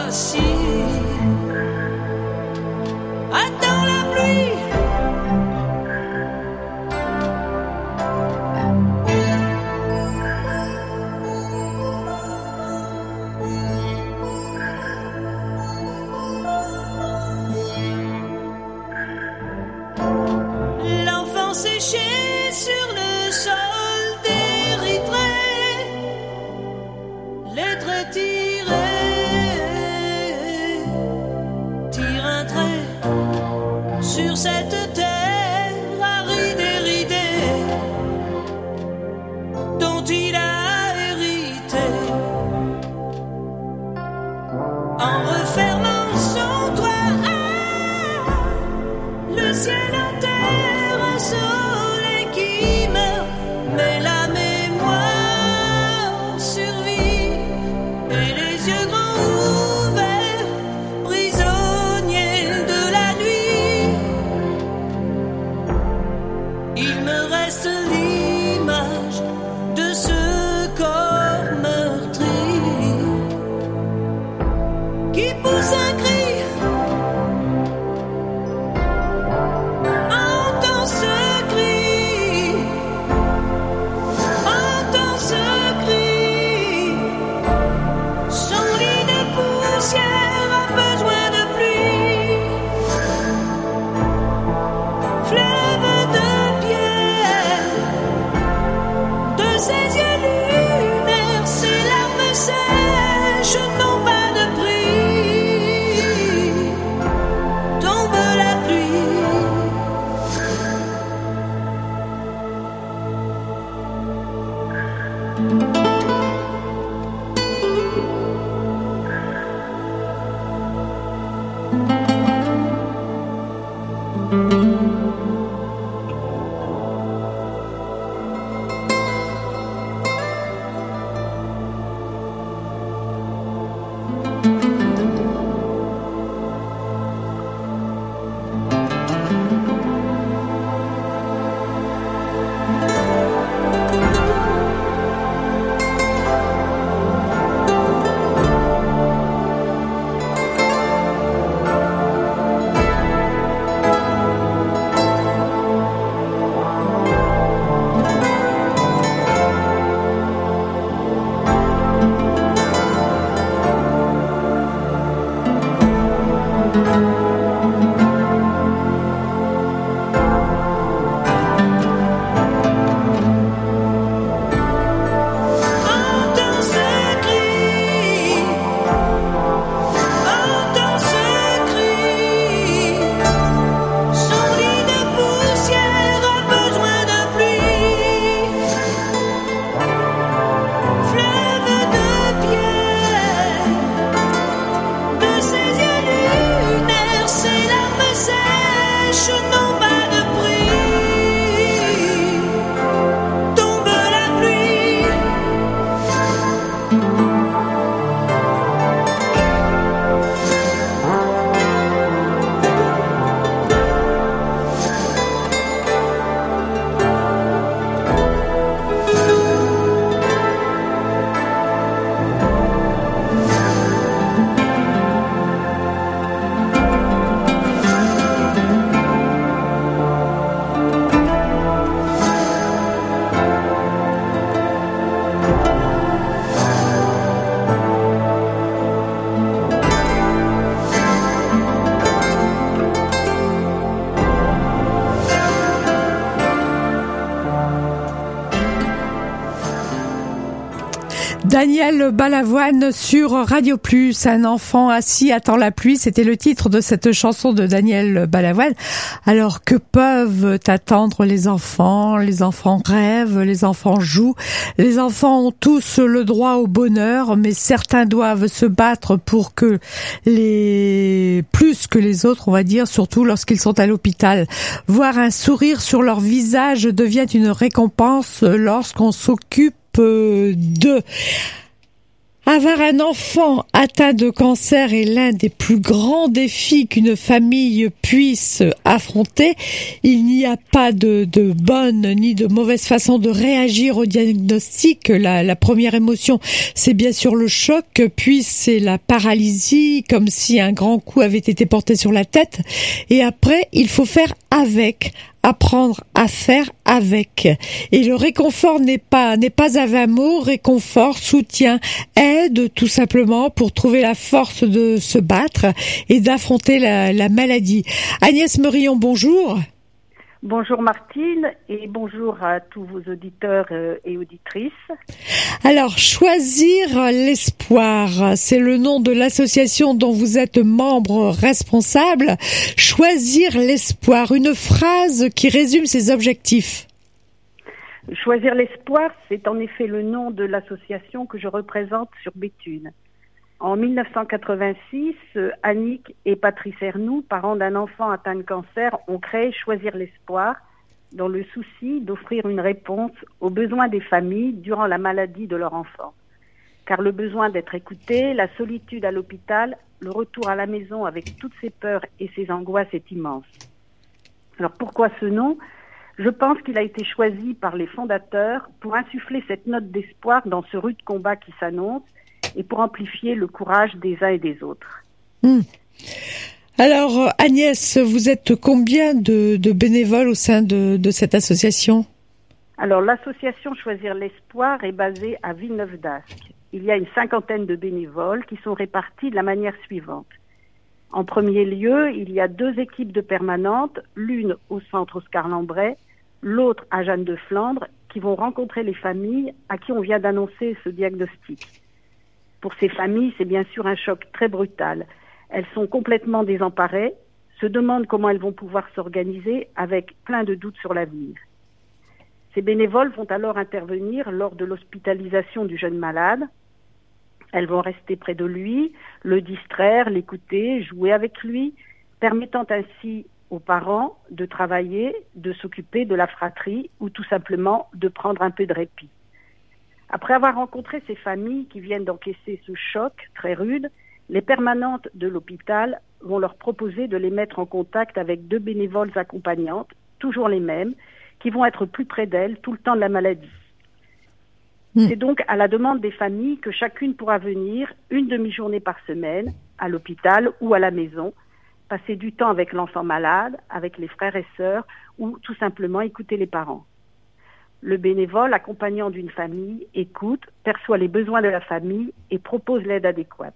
assis. Attends la pluie. L'enfant séché sur le sol d'Érythrée, les traits tirés, tire un trait sur cette terre aride et ridée dont il a hérité. En refermant son toit, ah, le ciel enterre un soleil qui meurt, mais la mémoire survit et les yeux grands ouverts, prisonniers de la nuit. Il me reste l'image de ce corps meurtri qui pousse un cri. Entends ce cri, entends ce cri. Son lit de poussière a besoin de pluie. Fleuve de pierre, de ses yeux lunaires, ses larmes sèches n'ont pas de prix. Tombe la pluie. Entends ce cri, entends ce cri. Son lit de poussière a besoin de pluie. Fleuve de pierre, de ses yeux lunaires, ses larmes sèches n'ont pas de prix. Tombe la pluie. Daniel Balavoine sur Radio Plus, un enfant assis attend la pluie, c'était le titre de cette chanson de Daniel Balavoine. Alors que peuvent attendre les enfants? Les enfants rêvent, les enfants jouent, les enfants ont tous le droit au bonheur, mais certains doivent se battre pour que les plus que les autres, on va dire, surtout lorsqu'ils sont à l'hôpital. Voir un sourire sur leur visage devient une récompense lorsqu'on s'occupe d'eux. Avoir un enfant atteint de cancer est l'un des plus grands défis qu'une famille puisse affronter. Il n'y a pas de, de bonne ni de mauvaise façon de réagir au diagnostic. La, la première émotion, c'est bien sûr le choc, puis c'est la paralysie, comme si un grand coup avait été porté sur la tête. Et après, il faut faire avec. Apprendre à faire avec. Et le réconfort n'est pas n'est pas un vain mot. Réconfort, soutien, aide, tout simplement, pour trouver la force de se battre et d'affronter la, la maladie. Agnès Merillon, bonjour. Bonjour Martine et bonjour à tous vos auditeurs et auditrices. Alors, choisir l'espoir, c'est le nom de l'association dont vous êtes membre responsable. Choisir l'espoir, une phrase qui résume ses objectifs. Choisir l'espoir, c'est en effet le nom de l'association que je représente sur Béthune. En mille neuf cent quatre-vingt-six, Annick et Patrice Ernoux, parents d'un enfant atteint de cancer, ont créé Choisir l'espoir dans le souci d'offrir une réponse aux besoins des familles durant la maladie de leur enfant. Car le besoin d'être écouté, la solitude à l'hôpital, le retour à la maison avec toutes ses peurs et ses angoisses est immense. Alors pourquoi ce nom ? Je pense qu'il a été choisi par les fondateurs pour insuffler cette note d'espoir dans ce rude combat qui s'annonce et pour amplifier le courage des uns et des autres. Mmh. Alors Agnès, vous êtes combien de, de bénévoles au sein de, de cette association ? Alors l'association Choisir l'espoir est basée à Villeneuve-d'Ascq. Il y a une cinquantaine de bénévoles qui sont répartis de la manière suivante. En premier lieu, il y a deux équipes de permanentes, l'une au centre Oscar Lambret, l'autre à Jeanne de Flandre, qui vont rencontrer les familles à qui on vient d'annoncer ce diagnostic. Pour ces familles, c'est bien sûr un choc très brutal. Elles sont complètement désemparées, se demandent comment elles vont pouvoir s'organiser avec plein de doutes sur l'avenir. Ces bénévoles vont alors intervenir lors de l'hospitalisation du jeune malade. Elles vont rester près de lui, le distraire, l'écouter, jouer avec lui, permettant ainsi aux parents de travailler, de s'occuper de la fratrie ou tout simplement de prendre un peu de répit. Après avoir rencontré ces familles qui viennent d'encaisser ce choc très rude, les permanentes de l'hôpital vont leur proposer de les mettre en contact avec deux bénévoles accompagnantes, toujours les mêmes, qui vont être plus près d'elles tout le temps de la maladie. Mmh. C'est donc à la demande des familles que chacune pourra venir une demi-journée par semaine à l'hôpital ou à la maison, passer du temps avec l'enfant malade, avec les frères et sœurs ou tout simplement écouter les parents. Le bénévole accompagnant d'une famille écoute, perçoit les besoins de la famille et propose l'aide adéquate.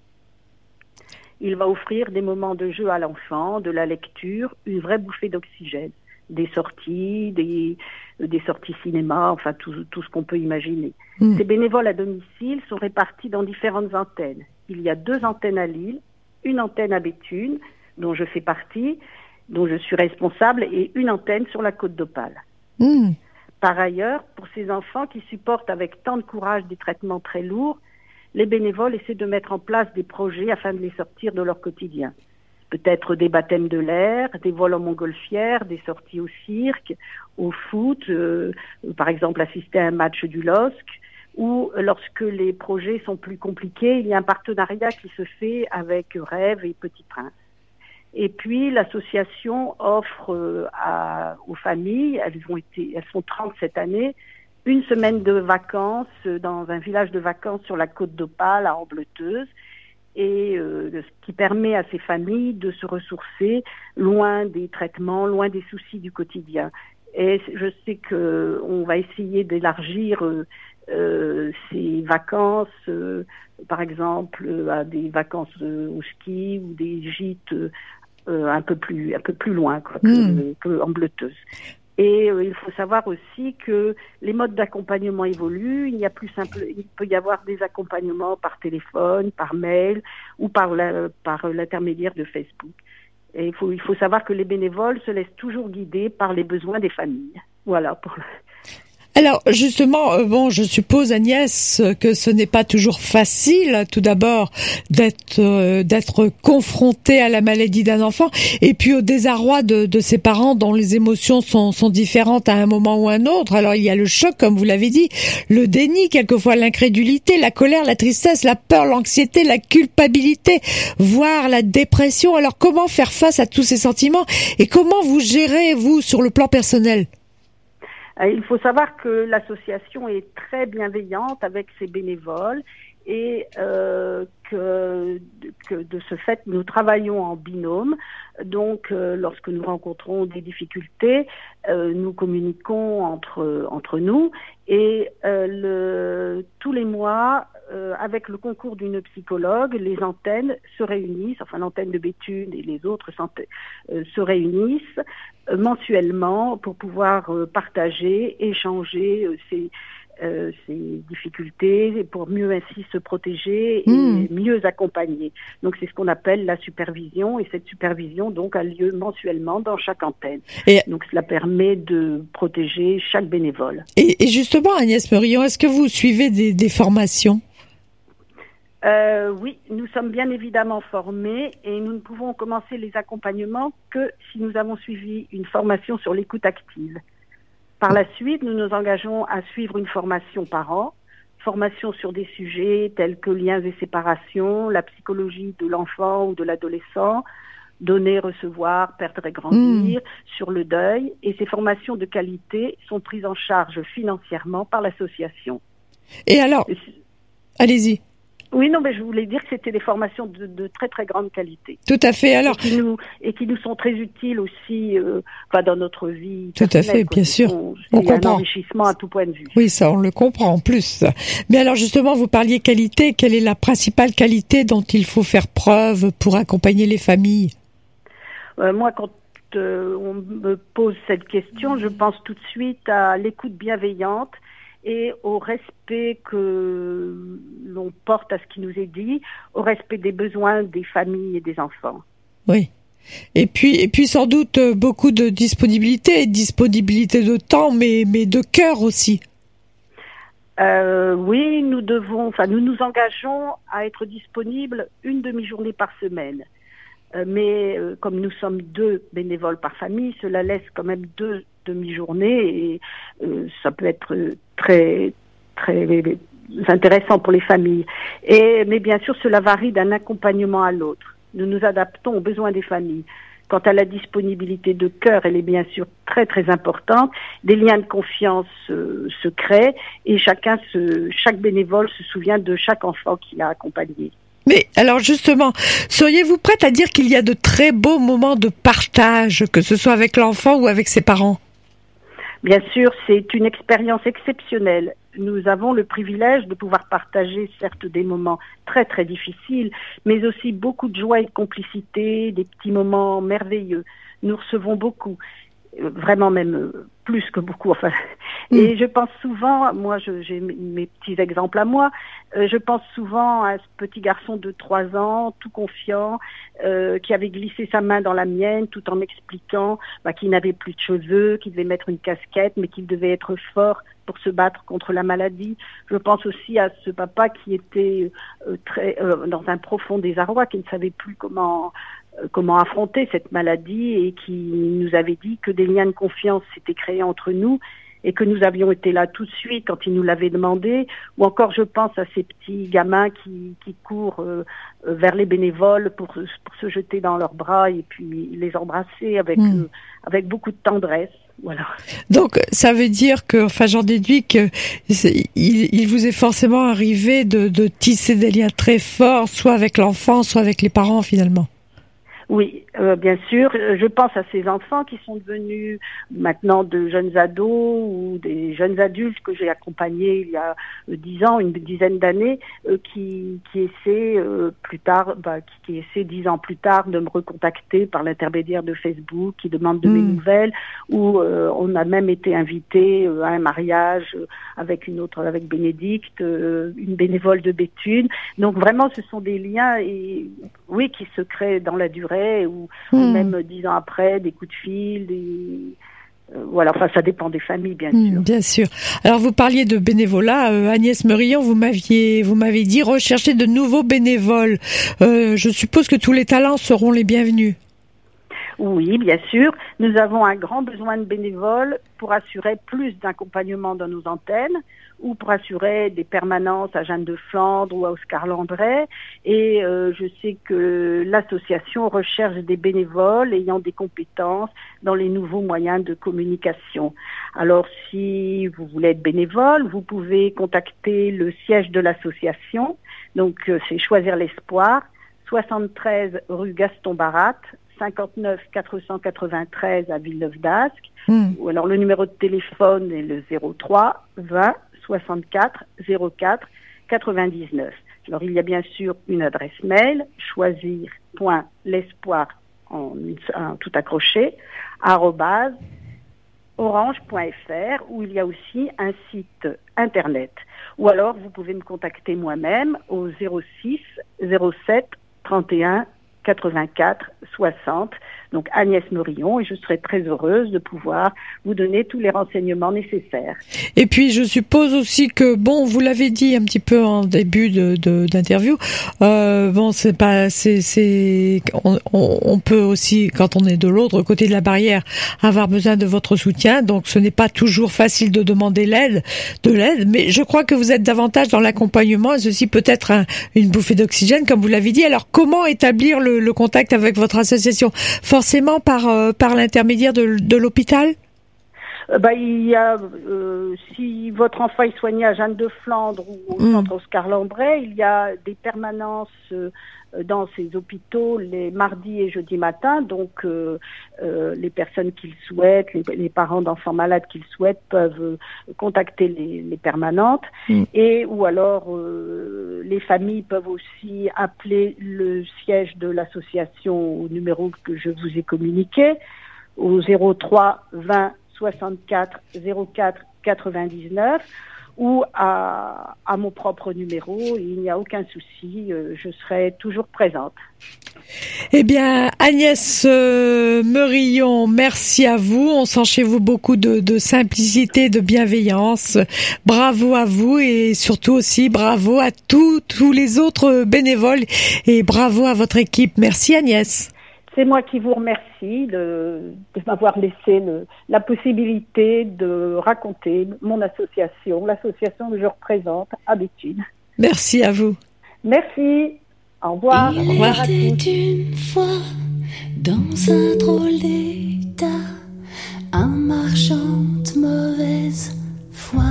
Il va offrir des moments de jeu à l'enfant, de la lecture, une vraie bouffée d'oxygène, des sorties, des, des sorties cinéma, enfin tout, tout ce qu'on peut imaginer. Mmh. Ces bénévoles à domicile sont répartis dans différentes antennes. Il y a deux antennes à Lille, une antenne à Béthune, dont je fais partie, dont je suis responsable, et une antenne sur la Côte d'Opale. Mmh. Par ailleurs, pour ces enfants qui supportent avec tant de courage des traitements très lourds, les bénévoles essaient de mettre en place des projets afin de les sortir de leur quotidien. Peut-être des baptêmes de l'air, des vols en montgolfière, des sorties au cirque, au foot, euh, par exemple assister à un match du L O S C, ou lorsque les projets sont plus compliqués, il y a un partenariat qui se fait avec Rêve et Petit Prince. Et puis l'association offre euh, à, aux familles, elles ont été, elles sont trente cette année, une semaine de vacances dans un village de vacances sur la Côte d'Opale à Ambleteuse, et euh, ce qui permet à ces familles de se ressourcer loin des traitements, loin des soucis du quotidien. Et je sais que on va essayer d'élargir euh, euh, ces vacances, euh, par exemple à des vacances euh, au ski ou des gîtes euh, un peu plus un peu plus loin quoi, que, mmh. que Ambleteuse. Et euh, il faut savoir aussi que les modes d'accompagnement évoluent. Il y a plus simple, il peut y avoir des accompagnements par téléphone, par mail ou par la, par l'intermédiaire de Facebook. Et il faut il faut savoir que les bénévoles se laissent toujours guider par les besoins des familles. Voilà pour. Le... Alors justement, euh, bon, je suppose Agnès que ce n'est pas toujours facile, tout d'abord, d'être euh, d'être confronté à la maladie d'un enfant, et puis au désarroi de, de ses parents dont les émotions sont, sont différentes à un moment ou à un autre. Alors il y a le choc, comme vous l'avez dit, le déni, quelquefois l'incrédulité, la colère, la tristesse, la peur, l'anxiété, la culpabilité, voire la dépression. Alors comment faire face à tous ces sentiments et comment vous gérez, vous, sur le plan personnel ? Il faut savoir que l'association est très bienveillante avec ses bénévoles et euh, que, que de ce fait, nous travaillons en binôme. Donc, euh, lorsque nous rencontrons des difficultés, euh, nous communiquons entre entre nous et euh, le, tous les mois, euh, avec le concours d'une psychologue, les antennes se réunissent, enfin l'antenne de Béthune et les autres euh, se réunissent euh, mensuellement pour pouvoir euh, partager, échanger euh, ces Euh, ces difficultés pour mieux ainsi se protéger et mmh. mieux accompagner. Donc c'est ce qu'on appelle la supervision et cette supervision donc a lieu mensuellement dans chaque antenne. Et donc cela permet de protéger chaque bénévole. Et, et justement Agnès Meurillon, est-ce que vous suivez des, des formations ? Euh, oui, nous sommes bien évidemment formés et nous ne pouvons commencer les accompagnements que si nous avons suivi une formation sur l'écoute active. Par la suite, nous nous engageons à suivre une formation par an, formation sur des sujets tels que liens et séparation, la psychologie de l'enfant ou de l'adolescent, donner, recevoir, perdre et grandir, mmh. sur le deuil. Et ces formations de qualité sont prises en charge financièrement par l'association. Et alors, allez-y. Oui, non, mais je voulais dire que c'était des formations de, de très très grande qualité. Tout à fait. Alors, et qui nous et qui nous sont très utiles aussi, euh, enfin, dans notre vie. Tout à fait, bien sûr. Sont, on il y a comprend. Un enrichissement à tout point de vue. Oui, ça, on le comprend en plus. Mais alors, justement, vous parliez qualité. Quelle est la principale qualité dont il faut faire preuve pour accompagner les familles ? euh, Moi, quand euh, on me pose cette question, je pense tout de suite à l'écoute bienveillante et au respect que l'on porte à ce qui nous est dit, au respect des besoins des familles et des enfants. Oui. Et puis, et puis sans doute beaucoup de disponibilité, disponibilité de temps, mais, mais de cœur aussi. Euh, oui, nous devons, enfin, nous nous engageons à être disponibles une demi-journée par semaine. Euh, mais euh, comme nous sommes deux bénévoles par famille, cela laisse quand même deux demi-journées et euh, ça peut être très très intéressant pour les familles. Et mais bien sûr, cela varie d'un accompagnement à l'autre. Nous nous adaptons aux besoins des familles. Quant à la disponibilité de cœur, elle est bien sûr très très importante. Des liens de confiance euh, se créent et chacun se, chaque bénévole se souvient de chaque enfant qu'il a accompagné. Mais alors justement, seriez-vous prête à dire qu'il y a de très beaux moments de partage, que ce soit avec l'enfant ou avec ses parents ? Bien sûr, c'est une expérience exceptionnelle. Nous avons le privilège de pouvoir partager certes des moments très très difficiles, mais aussi beaucoup de joie et de complicité, des petits moments merveilleux. Nous recevons beaucoup, vraiment même plus que beaucoup. Enfin, mmh. Et je pense souvent, moi je, j'ai mes petits exemples à moi, euh, je pense souvent à ce petit garçon de trois ans, tout confiant, euh, qui avait glissé sa main dans la mienne tout en m'expliquant bah, qu'il n'avait plus de cheveux, qu'il devait mettre une casquette, mais qu'il devait être fort pour se battre contre la maladie. Je pense aussi à ce papa qui était euh, très euh, dans un profond désarroi, qui ne savait plus comment euh, comment affronter cette maladie et qui nous avait dit que des liens de confiance s'étaient créés entre nous et que nous avions été là tout de suite quand il nous l'avait demandé. Ou encore, je pense à ces petits gamins qui, qui courent euh, vers les bénévoles pour, pour se jeter dans leurs bras et puis les embrasser avec mmh. euh, avec beaucoup de tendresse. Voilà. Donc, ça veut dire que, enfin, j'en déduis que il, il vous est forcément arrivé de, de tisser des liens très forts, soit avec l'enfant, soit avec les parents, finalement. Oui, euh, bien sûr. Je pense à ces enfants qui sont devenus maintenant de jeunes ados ou des jeunes adultes que j'ai accompagnés il y a dix ans, une dizaine d'années, euh, qui, qui essaient euh, plus tard, bah, qui, qui essaient dix ans plus tard de me recontacter par l'intermédiaire de Facebook, qui demandent de mmh. mes nouvelles, ou euh, on a même été invité euh, à un mariage euh, avec une autre, avec Bénédicte, euh, une bénévole de Béthune. Donc vraiment, ce sont des liens, et oui, qui se créent dans la durée. Ou mmh. même dix ans après, des coups de fil, des, Euh, voilà, enfin ça dépend des familles, bien Mmh, sûr. bien sûr. Alors vous parliez de bénévolat, euh, Agnès Merillon, vous m'aviez vous m'avez dit rechercher de nouveaux bénévoles. Euh, je suppose que tous les talents seront les bienvenus. Oui, bien sûr. Nous avons un grand besoin de bénévoles pour assurer plus d'accompagnement dans nos antennes ou pour assurer des permanences à Jeanne de Flandre ou à Oscar-Landré. Et euh, je sais que l'association recherche des bénévoles ayant des compétences dans les nouveaux moyens de communication. Alors, si vous voulez être bénévole, vous pouvez contacter le siège de l'association. Donc, euh, c'est Choisir l'Espoir, soixante-treize rue Gaston Barat, cinquante-neuf quatre cent quatre-vingt-treize à Villeneuve d'Ascq. Mmh. Ou alors le numéro de téléphone est le zéro trois vingt soixante-quatre zéro quatre quatre-vingt-dix-neuf. Alors il y a bien sûr une adresse mail, choisir.l'espoir en, en tout accroché, arobase orange.fr, où il y a aussi un site internet. Ou alors vous pouvez me contacter moi-même au zéro six zéro sept trente et un quatre-vingt-quatre soixante, donc Agnès Merillon, et je serai très heureuse de pouvoir vous donner tous les renseignements nécessaires. Et puis je suppose aussi que, bon, vous l'avez dit un petit peu en début de, de d'interview, euh, bon, c'est pas, c'est, c'est, on, on, on peut aussi, quand on est de l'autre côté de la barrière, avoir besoin de votre soutien, donc ce n'est pas toujours facile de demander l'aide, de l'aide, mais je crois que vous êtes davantage dans l'accompagnement, et ceci peut être un, une bouffée d'oxygène, comme vous l'avez dit. Alors comment établir le, le contact avec votre association? Forcément par euh, par l'intermédiaire de, de l'hôpital? Euh, bah, il y a, euh, si votre enfant est soigné à Jeanne de Flandre ou au mmh. centre Oscar-Lambray, il y a des permanences euh, dans ces hôpitaux les mardis et jeudis matins. Donc, euh, euh, les personnes qui le souhaitent, les, les parents d'enfants malades qui le souhaitent peuvent euh, contacter les, les permanentes. Mmh. Et ou alors, euh, les familles peuvent aussi appeler le siège de l'association au numéro que je vous ai communiqué, au zéro trois vingt soixante-quatre zéro quatre quatre-vingt-dix-neuf, ou à, à mon propre numéro. Il n'y a aucun souci, euh, je serai toujours présente. Eh bien, Agnès euh, Merillon, merci à vous. On sent chez vous beaucoup de, de simplicité, de bienveillance. Bravo à vous et surtout aussi bravo à tous tous les autres bénévoles et bravo à votre équipe. Merci Agnès. C'est moi qui vous remercie de, de m'avoir laissé le, la possibilité de raconter mon association, l'association que je représente à Béthune. Merci à vous. Merci. Au revoir. Il Au revoir à tous. était une fois dans un drôle d'état, un marchand de mauvaise foi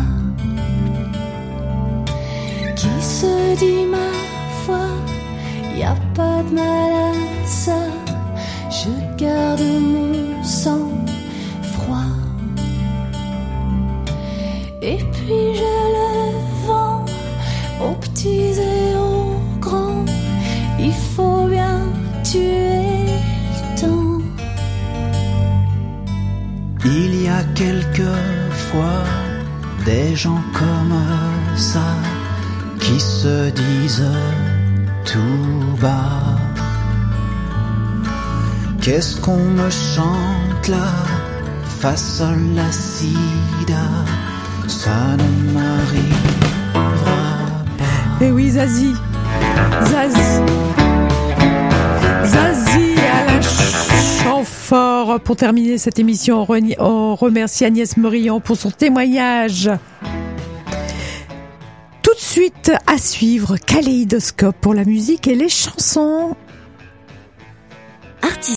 qui se dit ma foi, y a pas de mal à ça. Je garde mon sang-froid et puis je le vends aux petits et aux grands. Il faut bien tuer le temps. Il y a quelquefois des gens comme ça qui se disent tout bas. Qu'est-ce qu'on me chante là, fa sol la sida, ça ne m'arrivera pas. Eh oui, Zazie, Zazie, Zazie Alain Chamfort. Pour terminer cette émission, on remercie Agnès Merillon pour son témoignage. Tout de suite à suivre, Kaléidoscope pour la musique et les chansons.